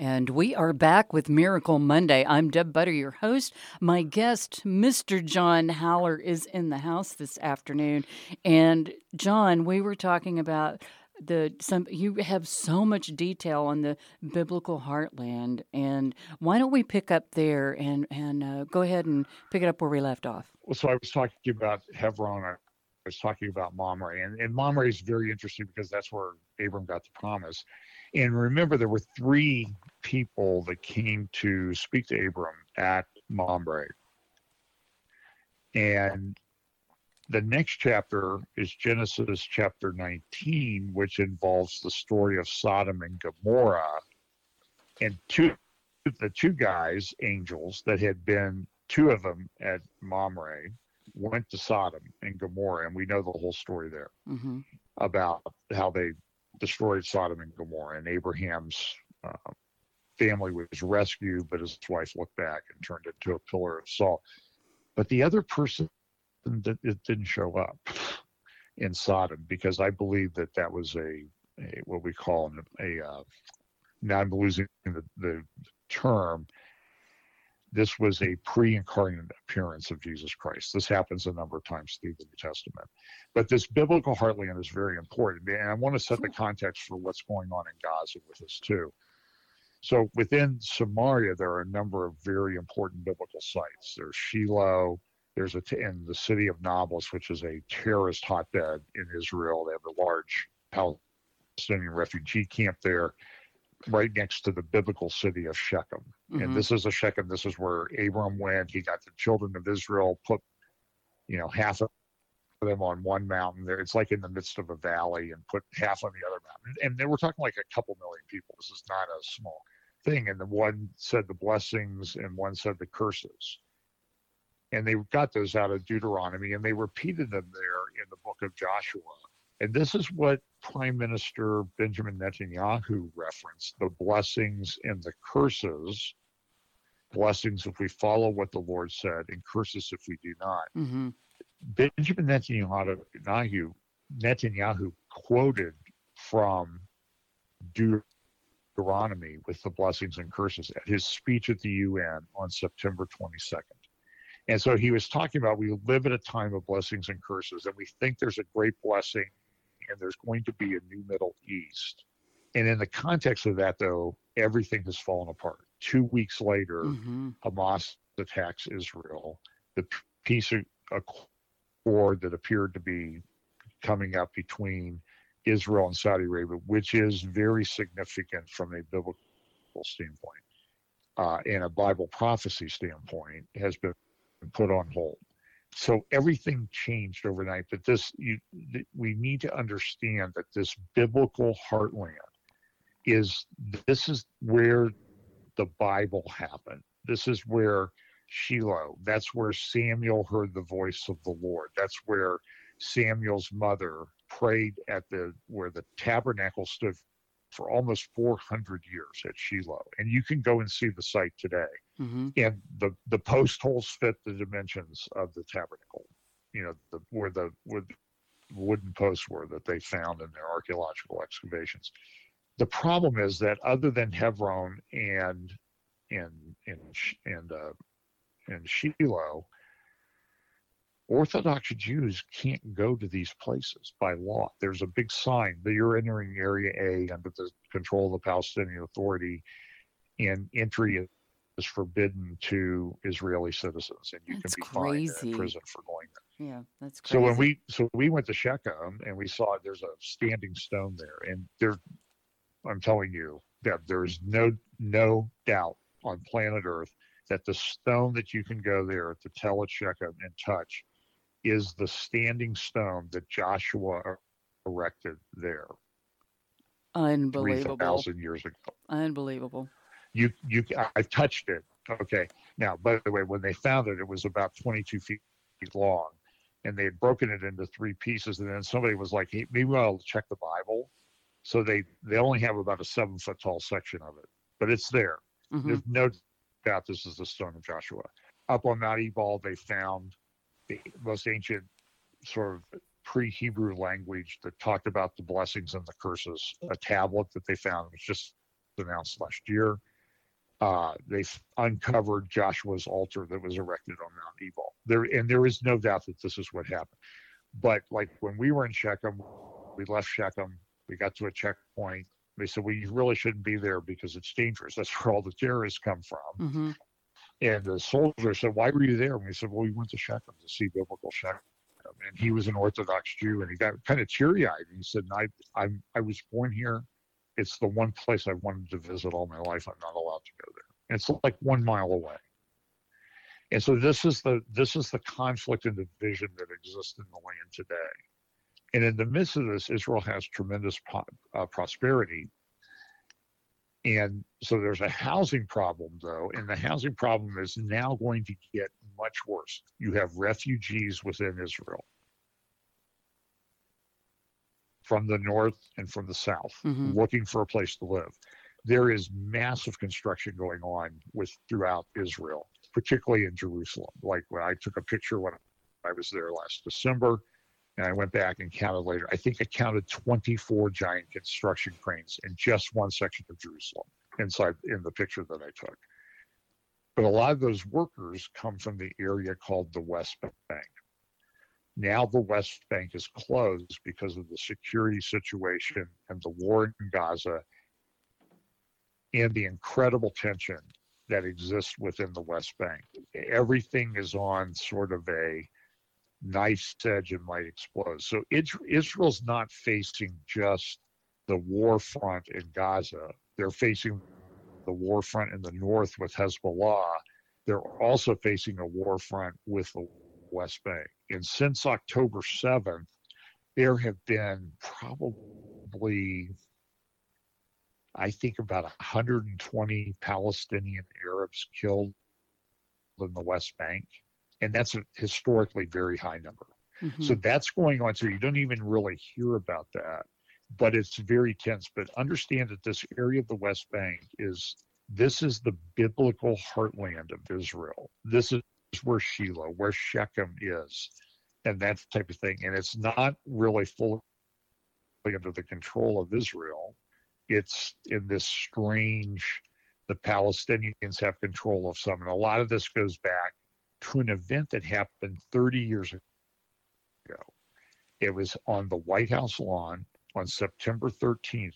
And we are back with Miracle Monday. I'm Deb Butter, your host. My guest, Mr. John Haller, is in the house this afternoon. And John, we were talking about you have so much detail on the biblical heartland, and why don't we pick up there and go ahead and pick it up where we left off? Well, so I was talking about Hebron. I was talking about Mamre, and Mamre is very interesting because that's where Abram got the promise. And remember, there were three people that came to speak to Abram at Mamre. And the next chapter is Genesis chapter 19, which involves the story of Sodom and Gomorrah. And the two guys, angels, that had been, two of them at Mamre, went to Sodom and Gomorrah. And we know the whole story there about how they destroyed Sodom and Gomorrah, and Abraham's family was rescued, but his wife looked back and turned into a pillar of salt. But the other person that it didn't show up in Sodom, because I believe that was a what we call now I'm losing the term. This was a pre-incarnate appearance of Jesus Christ. This happens a number of times through the New Testament. But this biblical heartland is very important. And I want to set the context for what's going on in Gaza with this too. So within Samaria, there are a number of very important biblical sites. There's Shiloh. There's in the city of Nablus, which is a terrorist hotbed in Israel. They have a large Palestinian refugee camp there, right next to the biblical city of Shechem. And this is Shechem. This is where Abram went. He got the children of Israel, put, half of them on one mountain there. It's like in the midst of a valley, and put half on the other mountain. And then we're talking like a couple million people. This is not a small thing. And the one said the blessings and one said the curses. And they got those out of Deuteronomy, and they repeated them there in the book of Joshua. And this is what Prime Minister Benjamin Netanyahu referenced, the blessings and the curses. Blessings if we follow what the Lord said, and curses if we do not. Benjamin Netanyahu quoted from Deuteronomy with the blessings and curses at his speech at the UN on September 22nd. And so he was talking about, we live at a time of blessings and curses, and we think there's a great blessing and there's going to be a new Middle East. And in the context of that, though, everything has fallen apart. 2 weeks later, Hamas attacks Israel. The peace accord that appeared to be coming up between Israel and Saudi Arabia, which is very significant from a biblical standpoint and a Bible prophecy standpoint, has been put on hold. So everything changed overnight. But we need to understand that this biblical heartland this is where the Bible happened. This is where Shiloh, that's where Samuel heard the voice of the Lord. That's where Samuel's mother prayed where the tabernacle stood for almost 400 years at Shiloh. And you can go and see the site today. And the post holes fit the dimensions of the tabernacle, where the wooden posts were that they found in their archaeological excavations. The problem is that other than Hebron and Shiloh, Orthodox Jews can't go to these places by law. There's a big sign that you're entering Area A under the control of the Palestinian Authority, and entry is forbidden to Israeli citizens, and you can be fined and in prison for going there. Yeah, that's crazy. So we went to Shechem, and we saw there's a standing stone there, and I'm telling you that there's no doubt on planet Earth that the stone that you can go there to tell at Shechem and touch is the standing stone that Joshua erected there. Unbelievable. 3,000 years ago. Unbelievable. I touched it. Okay. Now, by the way, when they found it, it was about 22 feet long, and they had broken it into three pieces. And then somebody was like, hey, maybe I'll check the Bible. So they only have about a 7-foot tall section of it, but it's there. There's no doubt this is the stone of Joshua. Up on Mount Ebal, they found the most ancient sort of pre-Hebrew language that talked about the blessings and the curses, a tablet that they found was just announced last year. They uncovered Joshua's altar that was erected on Mount Ebal. There is no doubt that this is what happened. But like when we were in Shechem, we left Shechem, we got to a checkpoint. They said, well, you really shouldn't be there because it's dangerous. That's where all the terrorists come from. Mm-hmm. And the soldier said, why were you there? And we said, well, we went to Shechem to see biblical Shechem. And he was an Orthodox Jew, and he got kind of teary-eyed. And he said, I was born here. It's the one place I wanted to visit all my life. I'm not allowed to go there. And it's like 1 mile away. And so this is the conflict and division that exists in the land today. And in the midst of this, Israel has tremendous prosperity. And so there's a housing problem, though, and the housing problem is now going to get much worse. You have refugees within Israel from the north and from the south, mm-hmm. looking for a place to live. There is massive construction going on throughout Israel, particularly in Jerusalem. Like when I took a picture when I was there last December, and I went back and counted later. I think I counted 24 giant construction cranes in just one section of Jerusalem inside in the picture that I took. But a lot of those workers come from the area called the West Bank. Now the West Bank is closed because of the security situation and the war in Gaza and the incredible tension that exists within the West Bank. Everything is on sort of a knife edge and might explode. So Israel's not facing just the war front in Gaza. They're facing the war front in the north with Hezbollah. They're also facing a war front with the West Bank. And since October 7th, there have been probably, I think, about 120 Palestinian Arabs killed in the West Bank. And that's a historically very high number. Mm-hmm. So that's going on. So you don't even really hear about that, but it's very tense. But understand that this area of the West Bank is the biblical heartland of Israel. This is where Shiloh, where Shechem is, and that type of thing. And it's not really fully under the control of Israel. It's in this strange, the Palestinians have control of some. And a lot of this goes back to an event that happened 30 years ago. It was on the White House lawn on September 13th,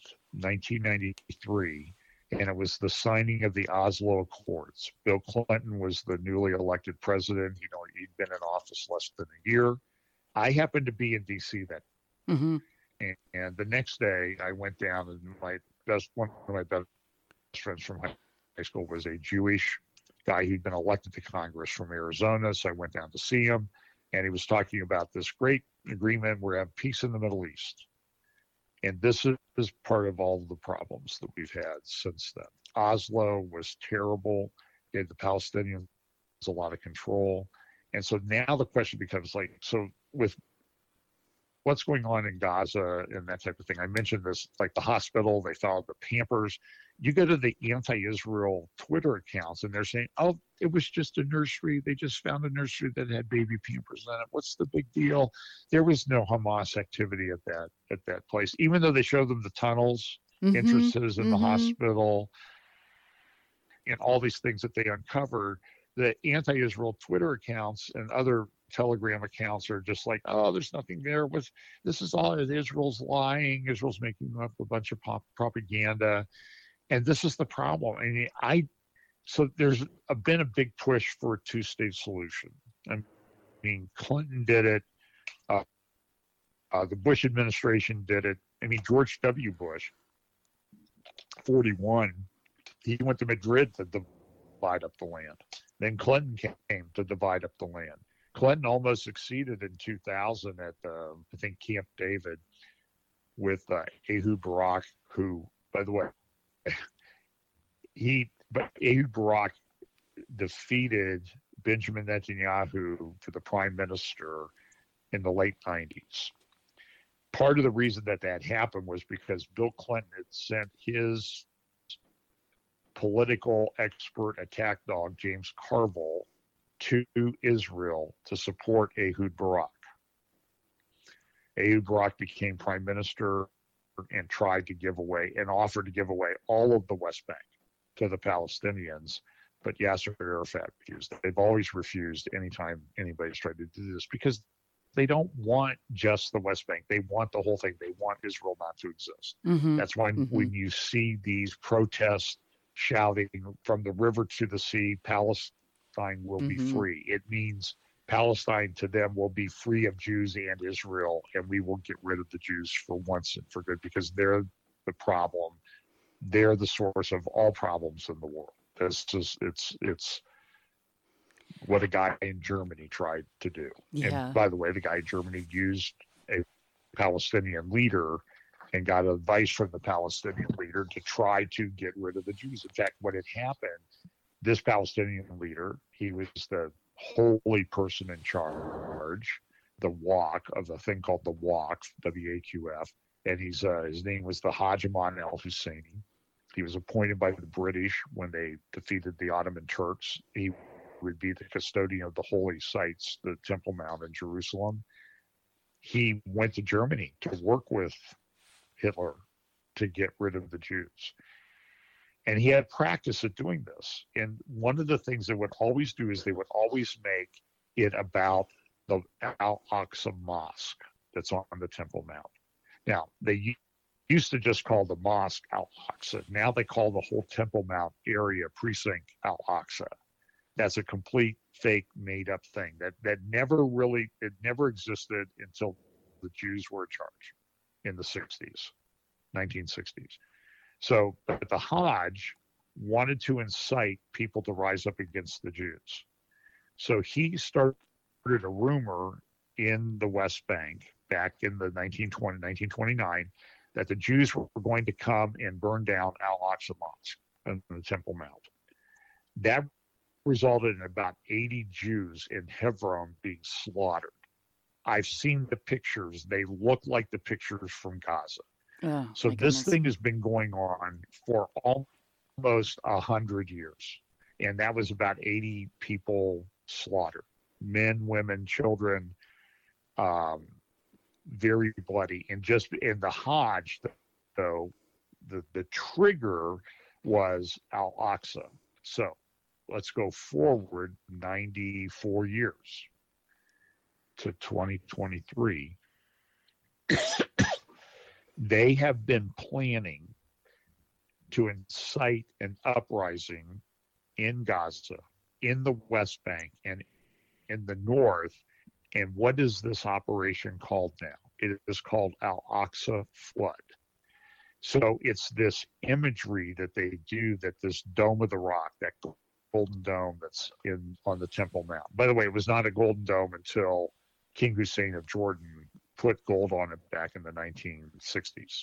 1993, and it was the signing of the Oslo Accords. Bill Clinton was the newly elected president. You know, he'd been in office less than a year. I happened to be in D.C. that mm-hmm. and the next day I went down, and one of my best friends from high school was a Jewish guy who'd been elected to Congress from Arizona. So I went down to see him, and he was talking about this great agreement. We're having peace in the Middle East. And this is part of all of the problems that we've had since then. Oslo was terrible, gave the Palestinians a lot of control. And so now the question becomes like, so with what's going on in Gaza and that type of thing, I mentioned this, like the hospital, they found the Pampers. You go to the anti-Israel Twitter accounts and they're saying, oh, it was just a nursery. They just found a nursery that had baby Pampers in it. What's the big deal? There was no Hamas activity at that place, even though they showed them the tunnels, mm-hmm. entrances in mm-hmm. the hospital, and all these things that they uncovered. The anti-Israel Twitter accounts and other Telegram accounts are just like, oh, there's nothing there. This is all Israel's lying. Israel's making up a bunch of propaganda. And this is the problem. So there's been a big push for a two-state solution. I mean, Clinton did it. The Bush administration did it. I mean, George W. Bush, 41, he went to Madrid to divide up the land. Then Clinton came to divide up the land. Clinton almost succeeded in 2000 at, I think, Camp David with Ehud Barak, who, by the way, Ehud Barak defeated Benjamin Netanyahu for the prime minister in the late 90s. Part of the reason that happened was because Bill Clinton had sent his political expert attack dog, James Carville, to Israel to support Ehud Barak. Ehud Barak became prime minister and tried to give away and offered to give away all of the West Bank. to the Palestinians, but Yasser Arafat refused. They've always refused anytime anybody's tried to do this because they don't want just the West Bank. They want the whole thing. They want Israel not to exist. Mm-hmm. That's why Mm-hmm. when you see these protests shouting from the river to the sea, Palestine will be Mm-hmm. free. It means Palestine to them will be free of Jews and Israel, and we will get rid of the Jews for once and for good because they're the problem. They're the source of all problems in the world. It's what a guy in Germany tried to do. Yeah. And by the way, the guy in Germany used a Palestinian leader and got advice from the Palestinian leader to try to get rid of the Jews. In fact, what had happened, this Palestinian leader, he was the holy person in charge, the WAQ, of a thing called the WAQ, WAQF, and his name was the Haj Aman al-Husseini. He was appointed by the British when they defeated the Ottoman Turks. He would be the custodian of the holy sites, the Temple Mount in Jerusalem. He went to Germany to work with Hitler to get rid of the Jews. And he had practice at doing this. And one of the things they would always do is they would always make it about the Al-Aqsa Mosque that's on the Temple Mount. Now, they used to just call the mosque Al-Aqsa. Now they call the whole Temple Mount area precinct Al-Aqsa. That's a complete fake made up thing that never existed until the Jews were in charge in the 60s, 1960s. So the Hajj wanted to incite people to rise up against the Jews. So he started a rumor in the West Bank back in the 1929 that the Jews were going to come and burn down Al-Aqsa Mosque on the Temple Mount. That resulted in about 80 Jews in Hebron being slaughtered. I've seen the pictures. They look like the pictures from Gaza. Oh, so this goodness. thing has been going on for almost 100 years. And that was about 80 people slaughtered. Men, women, children, very bloody. And the Hajj, though, the trigger was Al-Aqsa. So let's go forward 94 years to 2023. They have been planning to incite an uprising in Gaza, in the West Bank, and in the North. And what is this operation called now? It is called Al-Aqsa Flood. So it's this imagery that they do, that this Dome of the Rock, that golden dome that's on the Temple Mount. By the way, it was not a golden dome until King Hussein of Jordan put gold on it back in the 1960s.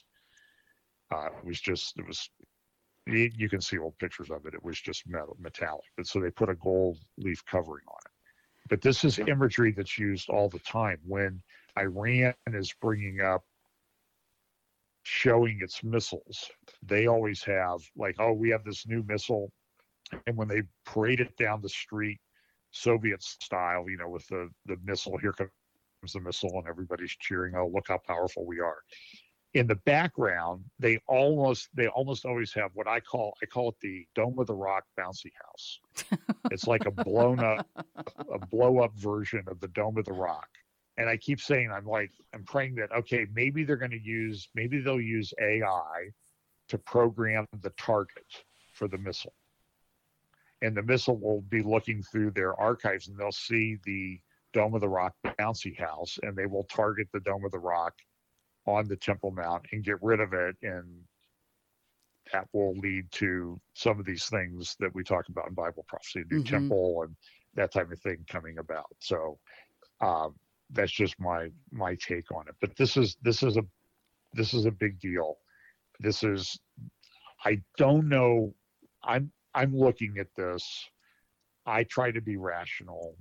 You can see old pictures of it. It was just metallic. But so they put a gold leaf covering on it. But this is imagery that's used all the time when Iran is bringing up showing its missiles. They always have like, oh, we have this new missile. And when they parade it down the street, Soviet style, with the missile, here comes the missile, and everybody's cheering, oh, look how powerful we are. In the background, they almost always have what I call it the Dome of the Rock bouncy house. It's like a blow up version of the Dome of the Rock. And I keep saying, I'm praying that, okay, maybe they'll use AI to program the target for the missile. And the missile will be looking through their archives, and they'll see the Dome of the Rock bouncy house, and they will target the Dome of the Rock on the Temple Mount and get rid of it. And that will lead to some of these things that we talk about in Bible prophecy, a new temple and that type of thing coming about. So that's just my take on it. But this is a big deal. I don't know. I'm looking at this. I try to be rational,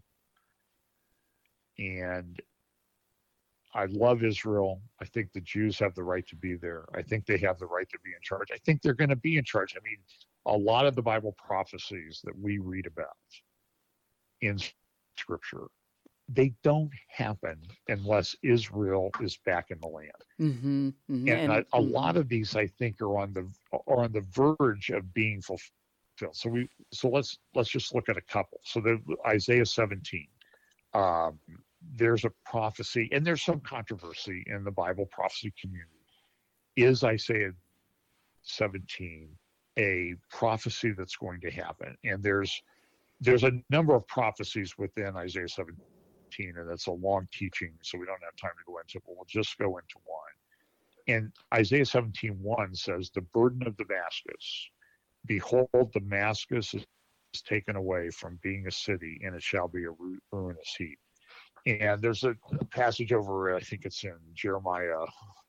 and I love Israel. I think the Jews have the right to be there. I think they have the right to be in charge. I think they're going to be in charge. I mean, a lot of the Bible prophecies that we read about in Scripture, they don't happen unless Israel is back in the land. Mm-hmm, mm-hmm. And a lot of these, I think, are on the verge of being fulfilled. fulfilled. So let's just look at a couple. So the Isaiah 17. Um, there's a prophecy, and there's some controversy in the Bible prophecy community. Is Isaiah 17 a prophecy that's going to happen? And there's a number of prophecies within Isaiah 17, and it's a long teaching, so we don't have time to go into it, but we'll just go into one. And Isaiah 17:1 says, "The burden of Damascus, behold, Damascus is taken away from being a city, and it shall be a ruinous heap." And there's a passage over, I think it's in Jeremiah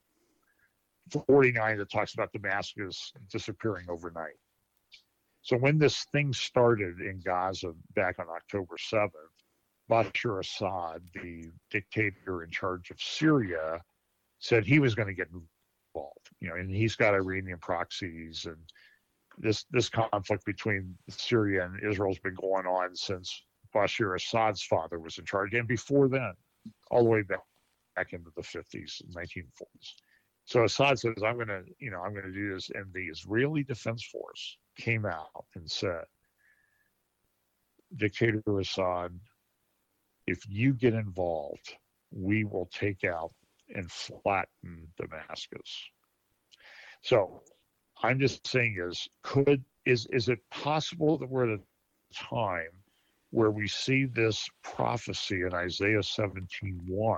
49, that talks about Damascus disappearing overnight. So when this thing started in Gaza back on October 7th, Bashar Assad, the dictator in charge of Syria, said he was going to get involved. And he's got Iranian proxies, and this conflict between Syria and Israel has been going on since Bashar Assad's father was in charge, and before then, all the way back into the 50s, 1940s. So Assad says, I'm going to do this, and the Israeli Defense Force came out and said, Dictator Assad, if you get involved, we will take out and flatten Damascus. So I'm just saying is it possible that we're at a time where we see this prophecy in Isaiah 17:1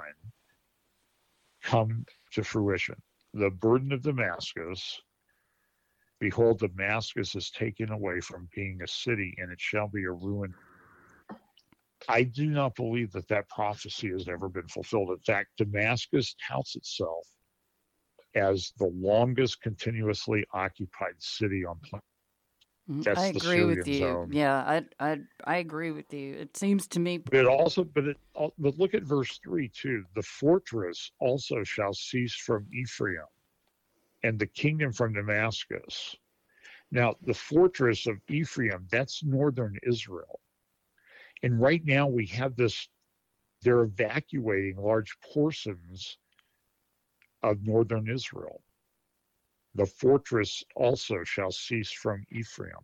come to fruition? The burden of Damascus, behold, Damascus is taken away from being a city, and it shall be a ruin. I do not believe that prophecy has ever been fulfilled. In fact, Damascus touts itself as the longest continuously occupied city on planet. That's I the agree with Syrian you. zone. Yeah, I agree with you. It seems to me. But look at verse 3 too. The fortress also shall cease from Ephraim, and the kingdom from Damascus. Now, the fortress of Ephraim, that's northern Israel. And right now we have this, they're evacuating large portions of northern Israel. The fortress also shall cease from Ephraim.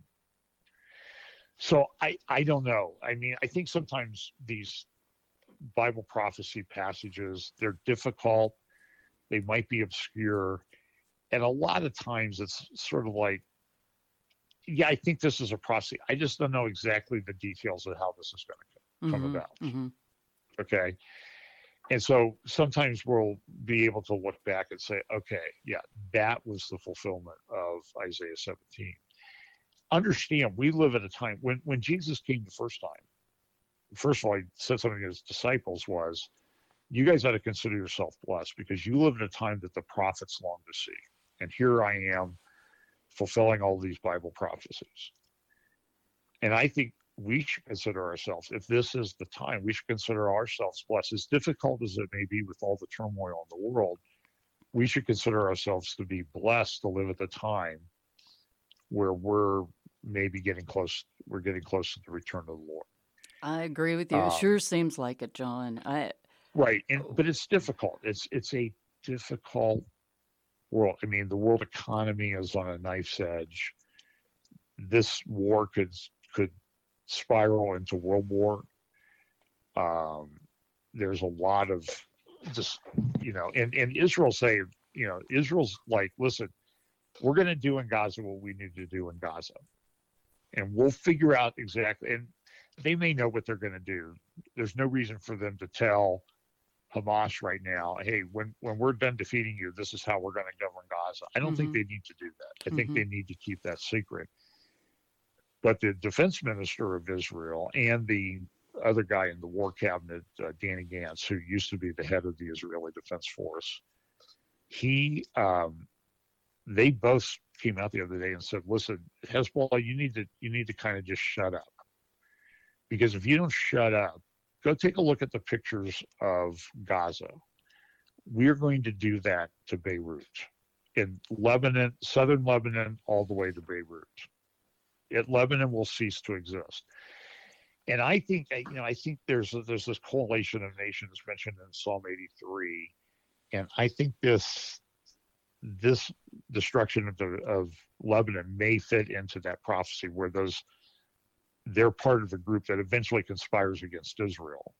So I don't know. I mean, I think sometimes these Bible prophecy passages, they're difficult. They might be obscure. And a lot of times it's sort of like, yeah, I think this is a prophecy. I just don't know exactly the details of how this is going to come about. Mm-hmm. Okay. And so sometimes we'll be able to look back and say, okay, yeah, that was the fulfillment of Isaiah 17. Understand, we live at a time when Jesus came the first time. First of all, he said something to his disciples was, you guys ought to consider yourself blessed because you live in a time that the prophets long to see. And here I am fulfilling all these Bible prophecies. And I think we should consider ourselves, if this is the time, we should consider ourselves blessed. As difficult as it may be with all the turmoil in the world, we should consider ourselves to be blessed to live at the time where we're maybe getting close to the return of the Lord. I agree with you. It sure seems like it, John. Right. But it's difficult. It's a difficult world. I mean, the world economy is on a knife's edge. This war could spiral into world war. There's a lot of just, and Israel say, Israel's like, listen, we're going to do in Gaza what we need to do in Gaza. And we'll figure out exactly, and they may know what they're going to do. There's no reason for them to tell Hamas right now, hey, when we're done defeating you, this is how we're going to govern Gaza. I don't think they need to do that. I think they need to keep that secret. But the defense minister of Israel and the other guy in the war cabinet, Danny Gantz, who used to be the head of the Israeli Defense Force, they both came out the other day and said, listen, Hezbollah, you need to kind of just shut up. Because if you don't shut up, go take a look at the pictures of Gaza. We're going to do that to Beirut, in Lebanon, southern Lebanon, all the way to Beirut. Lebanon will cease to exist. And I think there's this coalition of nations mentioned in Psalm 83, and I think this this destruction of Lebanon may fit into that prophecy where they're part of the group that eventually conspires against Israel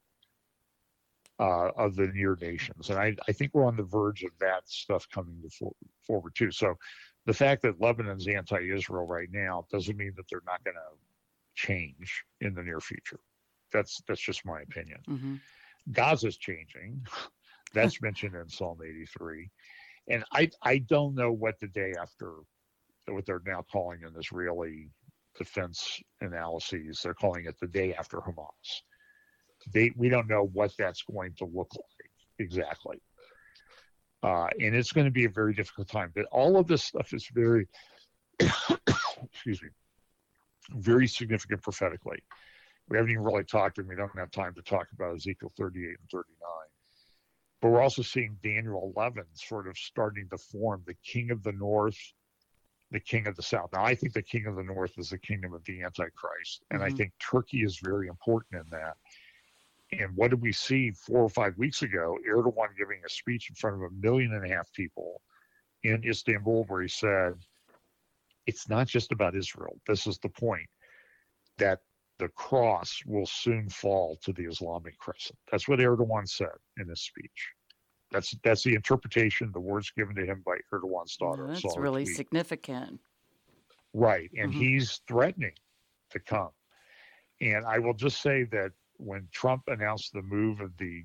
of the near nations. And I think we're on the verge of that stuff coming forward too. So the fact that Lebanon's anti-Israel right now doesn't mean that they're not going to change in the near future. That's just my opinion. Mm-hmm. Gaza's changing. That's mentioned in Psalm 83. And I don't know what the day after, what they're now calling in Israeli defense analyses, they're calling it the day after Hamas. We don't know what that's going to look like exactly. And it's going to be a very difficult time. But all of this stuff is very, excuse me, very significant prophetically. We haven't even really talked, and we don't have time to talk about Ezekiel 38 and 39. But we're also seeing Daniel 11 sort of starting to form the king of the north, the king of the south. Now, I think the king of the north is the kingdom of the Antichrist. And Mm-hmm. I think Turkey is very important in that. And what did we see 4 or 5 weeks ago? Erdogan giving a speech in front of 1.5 million people in Istanbul where he said, it's not just about Israel. This is the point, that the cross will soon fall to the Islamic crescent. That's what Erdogan said in his speech. That's the interpretation, the words given to him by Erdogan's daughter. Well, that's really significant. Right. And Mm-hmm. he's threatening to come. And I will just say that when Trump announced the move of the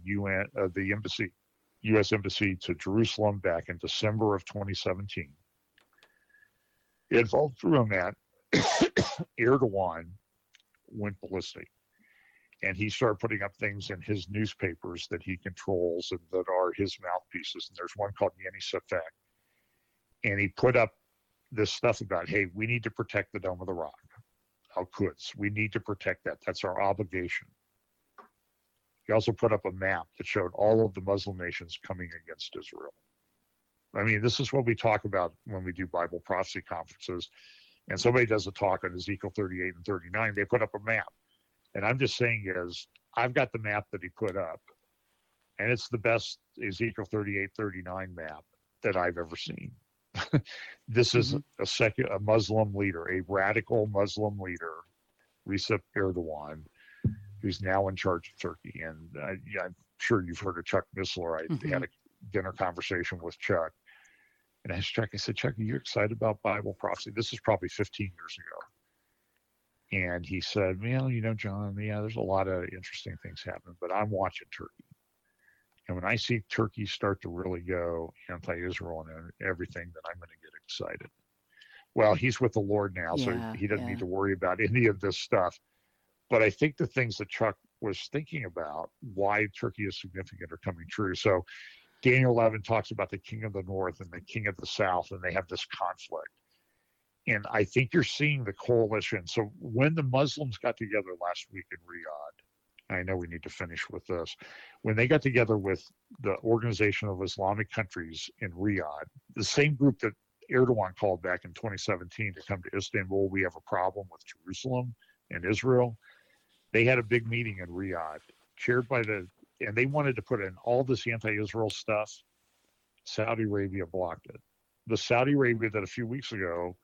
U.S. embassy to Jerusalem back in December of 2017, it involved through that Erdogan went ballistic. And he started putting up things in his newspapers that he controls and that are his mouthpieces. And there's one called Yeni Şafak. And he put up this stuff about, hey, we need to protect the Dome of the Rock, Al-Quds. We need to protect that. That's our obligation. He also put up a map that showed all of the Muslim nations coming against Israel. I mean, this is what we talk about when we do Bible prophecy conferences. And somebody does a talk on Ezekiel 38 and 39. They put up a map. And I'm just saying is, I've got the map that he put up, and it's the best Ezekiel 38, 39 map that I've ever seen. This is a Muslim leader, a radical Muslim leader, Recep Erdogan, who's now in charge of Turkey. And I'm sure you've heard of Chuck Missler. I had a dinner conversation with Chuck. And I asked Chuck, I said, Chuck, are you excited about Bible prophecy? This is probably 15 years ago. And he said, well, John, there's a lot of interesting things happening, but I'm watching Turkey. And when I see Turkey start to really go anti-Israel and everything, then I'm going to get excited. Well, he's with the Lord now, so he doesn't need to worry about any of this stuff. But I think the things that Chuck was thinking about, why Turkey is significant, are coming true. So Daniel 11 talks about the king of the north and the king of the south, and they have this conflict. And I think you're seeing the coalition. So when the Muslims got together last week in Riyadh, I know we need to finish with this. When they got together with the Organization of Islamic Countries in Riyadh, the same group that Erdogan called back in 2017 to come to Istanbul, we have a problem with Jerusalem and Israel. They had a big meeting in Riyadh, chaired by and they wanted to put in all this anti-Israel stuff. Saudi Arabia blocked it. The Saudi Arabia that a few weeks ago,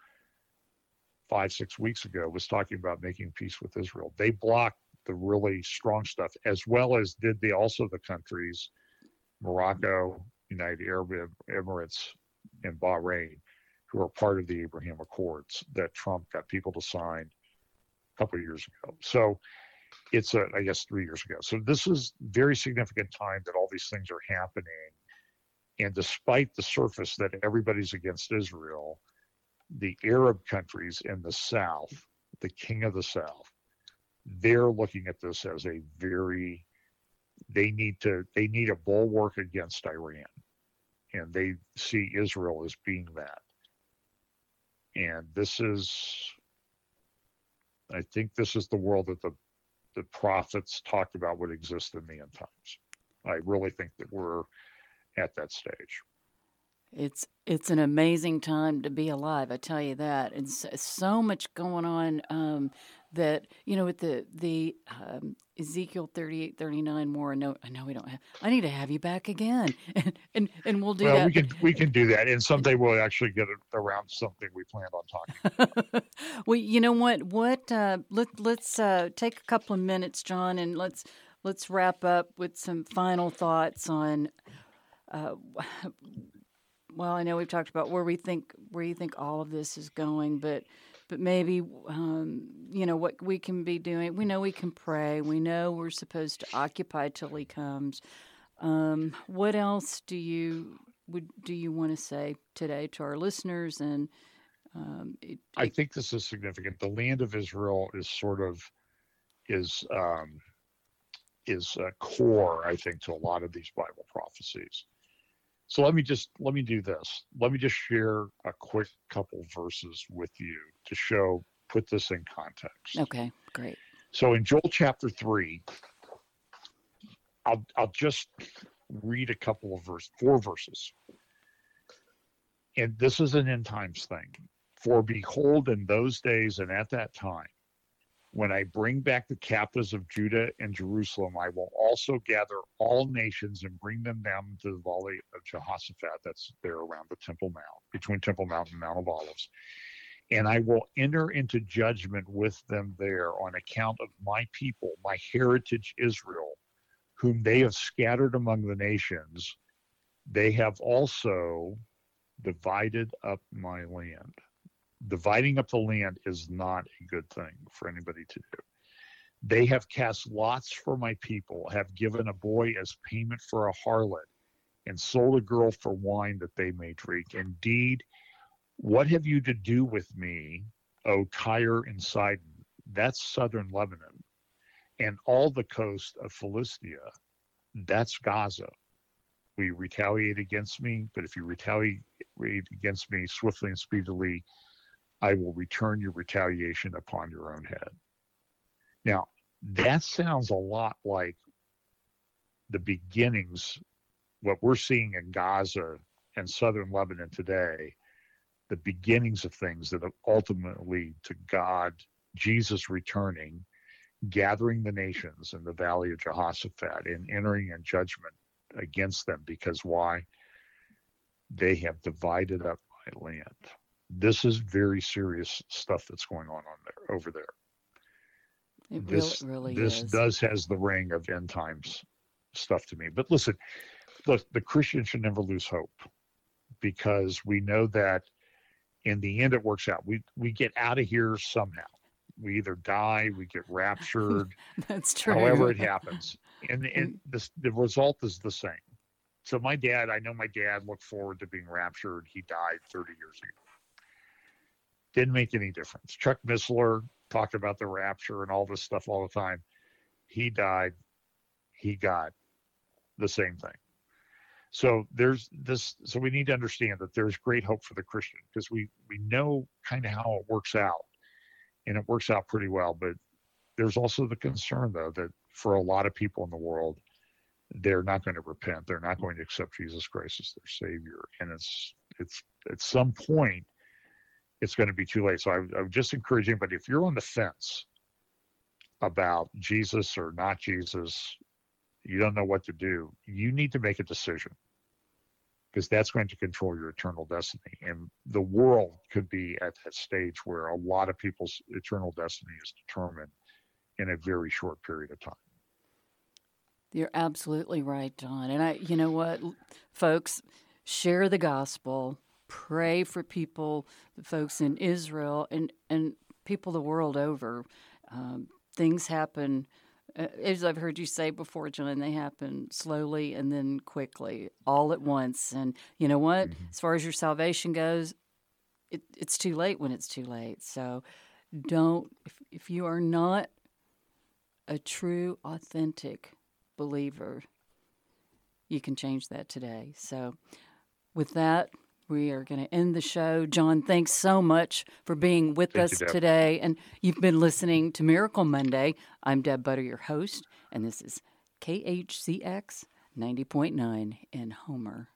5-6 weeks ago, was talking about making peace with Israel. They blocked the really strong stuff, as well as did the countries, Morocco, United Arab Emirates, and Bahrain, who are part of the Abraham Accords that Trump got people to sign a couple of years ago. So it's, I guess, 3 years ago. So this is very significant time that all these things are happening. And despite the surface that everybody's against Israel, the Arab countries in the South, the king of the South, they're looking at this as they need a bulwark against Iran. And they see Israel as being that. And I think this is the world that the prophets talked about would exist in the end times. I really think that we're at that stage. It's an amazing time to be alive. I tell you that. And so much going on that with the Ezekiel 38:39 more. I know we don't have. I need to have you back again, and we'll do Well, that. we can do that, and someday we'll actually get around something we planned on talking about. Well, you know what? Let's take a couple of minutes, John, and let's wrap up with some final thoughts on. Well, I know we've talked about where you think all of this is going, but maybe what we can be doing. We know we can pray. We know we're supposed to occupy till He comes. What else do you want to say today to our listeners? And I think this is significant. The land of Israel is core, I think, to a lot of these Bible prophecies. So let me do this. Let me just share a quick couple verses with you to put this in context. Okay, great. So in Joel chapter 3, I'll just read a couple of 4 verses. And this is an end times thing. For behold, in those days and at that time, when I bring back the captives of Judah and Jerusalem, I will also gather all nations and bring them down to the valley of Jehoshaphat, that's there around the Temple Mount, between Temple Mount and Mount of Olives. And I will enter into judgment with them there on account of my people, my heritage Israel, whom they have scattered among the nations. They have also divided up my land. Dividing up the land is not a good thing for anybody to do. They have cast lots for my people, have given a boy as payment for a harlot, and sold a girl for wine that they may drink. Indeed, what have you to do with me, O Tyre and Sidon? That's southern Lebanon. And all the coast of Philistia, that's Gaza. Will you retaliate against me? But if you retaliate against me swiftly and speedily, I will return your retaliation upon your own head. Now, that sounds a lot like the beginnings, what we're seeing in Gaza and southern Lebanon today, the beginnings of things that ultimately to God, Jesus returning, gathering the nations in the valley of Jehoshaphat and entering in judgment against them, because why? They have divided up my land. This is very serious stuff that's going on there, over there. This has the ring of end times stuff to me. But listen, look, the Christian should never lose hope, because we know that in the end it works out. We get out of here somehow. We either die, we get raptured. That's true. However it happens, and the result is the same. So I know my dad looked forward to being raptured. He died 30 years ago. Didn't make any difference. Chuck Missler talked about the rapture and all this stuff all the time. He died. He got the same thing. So there's this. So we need to understand that there's great hope for the Christian, because we know kind of how it works out, and it works out pretty well. But there's also the concern, though, that for a lot of people in the world, they're not going to repent. They're not going to accept Jesus Christ as their Savior, and it's at some point, it's going to be too late. So I would just encourage anybody, if you're on the fence about Jesus or not Jesus, you don't know what to do, you need to make a decision, because that's going to control your eternal destiny. And the world could be at that stage where a lot of people's eternal destiny is determined in a very short period of time. You're absolutely right, John. And you know what, folks, share the gospel. Pray for people, the folks in Israel and people the world over. Things happen, as I've heard you say before, John, they happen slowly and then quickly, all at once. And you know what? Mm-hmm. As far as your salvation goes, it's too late when it's too late. So if you are not a true, authentic believer, you can change that today. So with that, we are going to end the show. John, thanks so much for being with us today. And you've been listening to Miracle Monday. I'm Deb Butter, your host, and this is KHCX 90.9 in Homer,